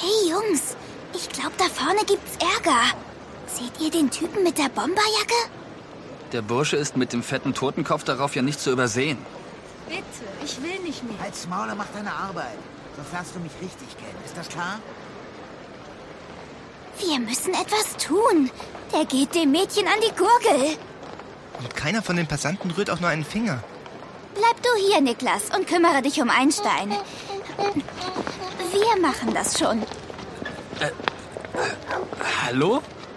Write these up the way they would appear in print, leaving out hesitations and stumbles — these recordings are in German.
Hey Jungs, ich glaube, da vorne gibt's Ärger. Seht ihr den Typen mit der Bomberjacke? Der Bursche ist mit dem fetten Totenkopf darauf ja nicht zu übersehen. Bitte, ich will nicht mehr. Halt's Maul und mach deine Arbeit. Sonst lernst du mich richtig kennen. Ist das klar? Wir müssen etwas tun. Der geht dem Mädchen an die Gurgel. Und keiner von den Passanten rührt auch nur einen Finger. Bleib du hier, Niklas, und kümmere dich um Einstein. Wir machen das schon. Hallo?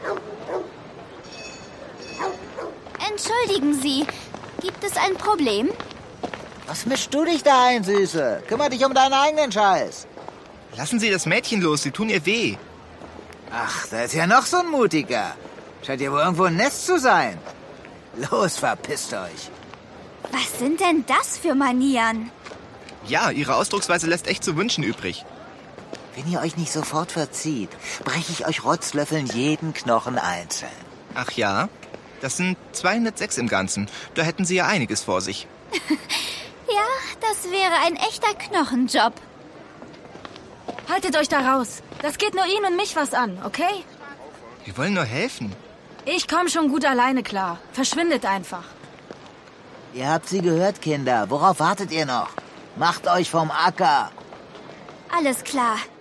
Entschuldigen Sie, gibt es ein Problem? Was mischst du dich da ein, Süße? Kümmer dich um deinen eigenen Scheiß. Lassen Sie das Mädchen los, sie tun ihr weh. Ach, da ist ja noch so ein Mutiger. Scheint ja wohl irgendwo ein Nest zu sein. Los, verpisst euch. Was sind denn das für Manieren? Ja, Ihre Ausdrucksweise lässt echt zu wünschen übrig. Wenn ihr euch nicht sofort verzieht, breche ich euch Rotzlöffeln jeden Knochen einzeln. Ach ja? Das sind 206 im Ganzen. Da hätten Sie ja einiges vor sich. Ja, das wäre ein echter Knochenjob. Haltet euch da raus. Das geht nur ihn und mich was an, okay? Wir wollen nur helfen. Ich komme schon gut alleine klar. Verschwindet einfach. Ihr habt sie gehört, Kinder. Worauf wartet ihr noch? Macht euch vom Acker. Alles klar.